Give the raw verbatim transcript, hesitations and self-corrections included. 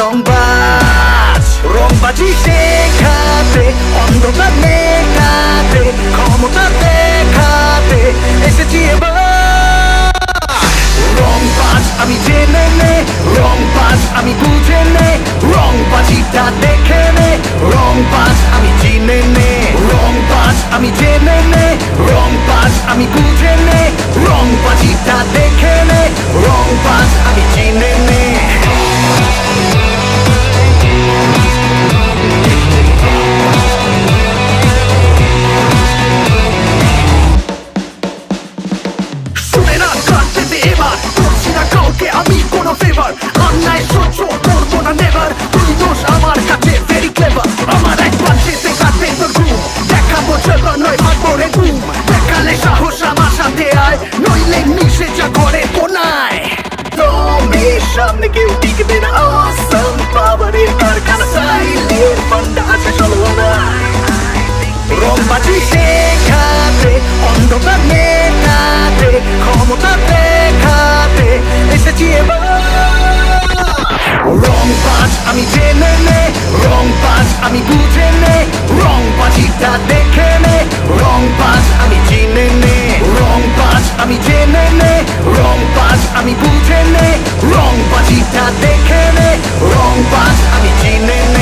রংবাজ রংবাজি শেখাতে অন্ধকার মেটাতে ক্ষমতা দেখাতে এসেছি এবার রংবাজ আমি জেনে নে রংবাজ আমি বুঝে নে রংবাজিটা দেখে নে রংবাজ আমি চিনে নে রংবাজ আমি জেনে নে রংবাজ আমি বুঝে নে রংবাজিটা দেখে নে রংবাজ আমি চিনে নে শুনে না কাঁদতে এবার করছি না কাউকে আমি কোনো ফেভার অন্যায় সহ্য করবো না নেভার তুই দোষ আমার কাছে ভেরি ক্লেভার আমার একবার যেতে কাটবে তোর ঘুম দেখাবো চলো নয় ভাববো রে ঘুম দেখালে সাহস আমার সাথে আয় নইলে মিশে যা ঘরে কোনায় তোমের সামনে কেউ টিকবে না অসম পাওয়ারের কারখানা সাইলের ফান্ডা আছে চলো না রংবাজি শেখাতে অন্ধকার মেটাতে ক্ষমতা দেখাতে এসেছি এবার রংবাজ আমি জেনে নে রংবাজ আমি বুঝে নে রংবাজিটা দেখে নে রংবাজ আমি চিনে নে রংবাজ আমি জেনে নে রংবাজ আমি বুঝে নে রংবাজিটা দেখে নে রংবাজ আমি চিনে নে